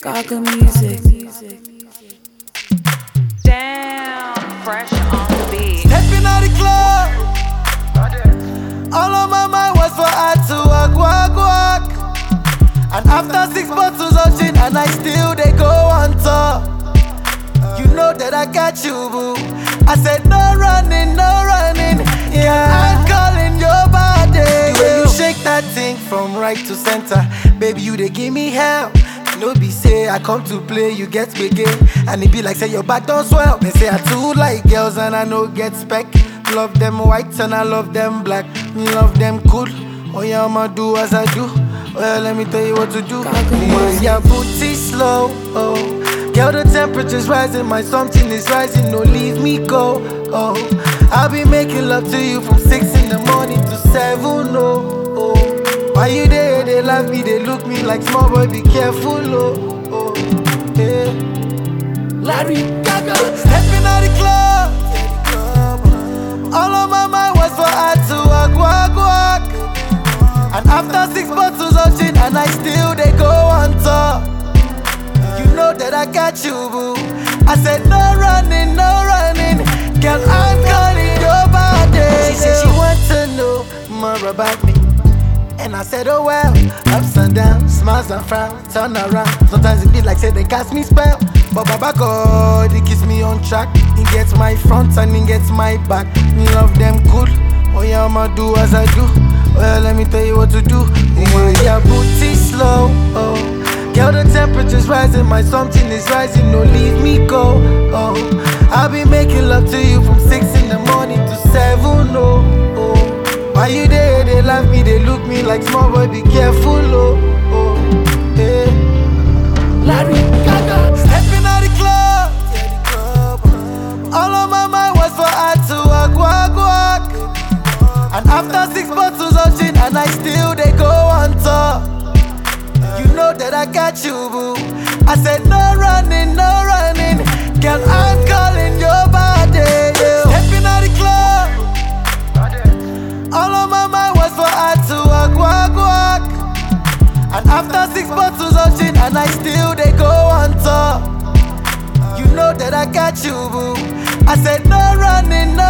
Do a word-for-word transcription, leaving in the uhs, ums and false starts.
Gaga music. Damn, fresh on the beat. Stepping out the club, all on my mind was for her to walk, walk, walk. And after six bottles of gin, and I still they go on top. You know that I got you, boo. I said no running, no running. Yeah, I'm calling your body. The way you shake that thing from right to center, baby, you they give me hell. No be say I come to play, you get begin. And it be like say your back don't swell. They say I too like girls and I no get spec. Love them white and I love them black. Love them cool. Oh yeah, I'ma do as I do. Well, let me tell you what to do. Move your booty slow. Oh, girl, the temperature's rising, my something is rising. No, leave me go. Oh, I'll be making love to you from six in the morning to seven. Oh, oh. Why you there? They laugh me, they look me like small boy. Be careful, oh, oh, yeah. Larry Gaga, stepping out the club. All on my mind was for her to walk, walk, walk. And after six bottles of gin, and I still they go on top. You know that I got you, boo. I said no running, no running. Girl, I'm calling your body. She said she wants to know more about me. And I said, oh well, ups and downs, smiles and frowns, turn around. Sometimes it be like say they cast me spell. But Baba God, he keeps me on track. He gets my front and he gets my back. Me love them cool. Oh yeah, I'ma do as I do. Well, let me tell you what to do. Yeah, your booty slow. Oh, girl, the temperature's rising, my something is rising. No, leave me go. Oh, I'll be making love to you from six in the morning to seven. Oh, oh. Why you there? They laugh me, they look me like small boy. Be careful, oh, oh, yeah. Larry Gaga, stepping out the club. All on my mind was for her to walk, walk, walk. And after six bottles of gin, and I still they go on top. You know that I got you, boo. I said no running, no running. Girl, I'm calling your body. Yeah. Stepping out the club. All on my mind was for her to walk, walk, walk. And after six bottles of gin, and I still they go on top. You know that I got you, boo. I said no running, no